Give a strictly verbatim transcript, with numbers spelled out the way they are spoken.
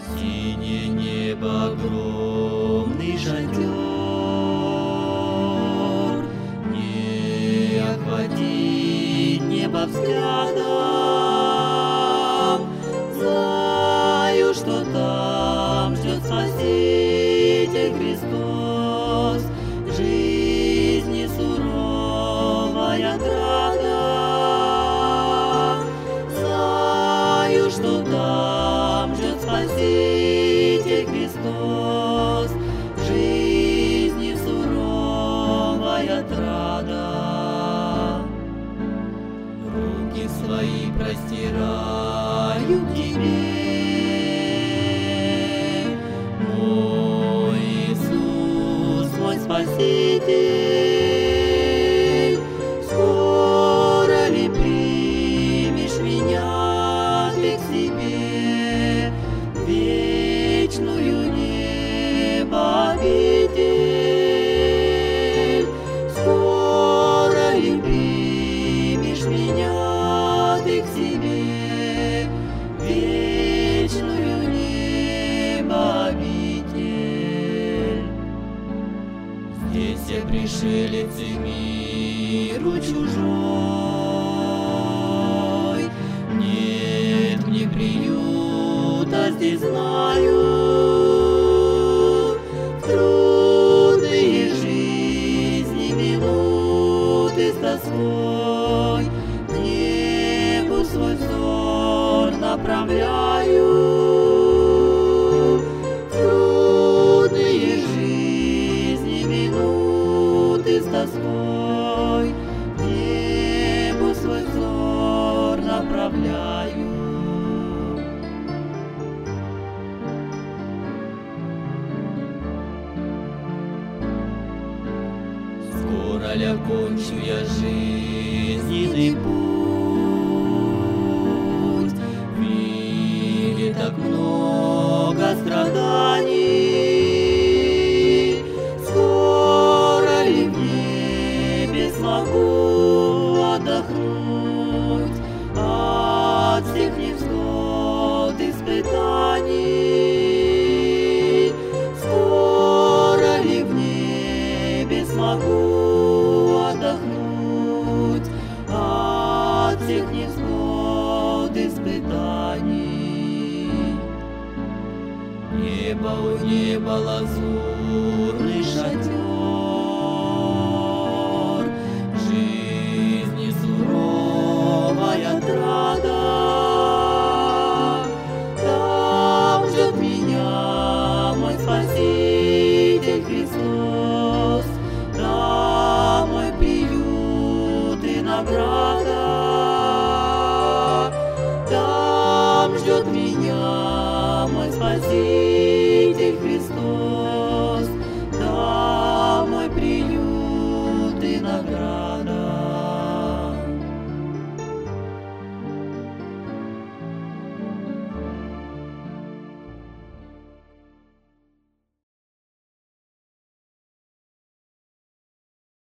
Синее небо, огромный шатер, не охватить небо взглядом. Знаю, что там ждет Спаситель Христос, жизни суровая отрада. Знаю, что там ждет Спаситель Христос, жизни суровая отрада. Руки свои простираю к Тебе, мой Иисус, мой Спаситель. Скоро ли примешь меня Ты к себе, вечную небо обитель? Скоро ли примешь меня Ты к себе, вечную небо обитель? Здесь я пришелец и миру чужой, нет мне приюта здесь, знаю. В трудные жизни минуты с тоской к небу свой взор направляю. В трудные жизни минуты с тоской к небу свой взор направляю. Скоро ли окончу я жизненный путь? В мире так много страданий. Скоро ли в небе смогу отдохнуть от всех невзгод испытаний? Скоро ли в небе смогу отдохнуть от всех невзгод испытаний? Небо у неба лазурный шатер,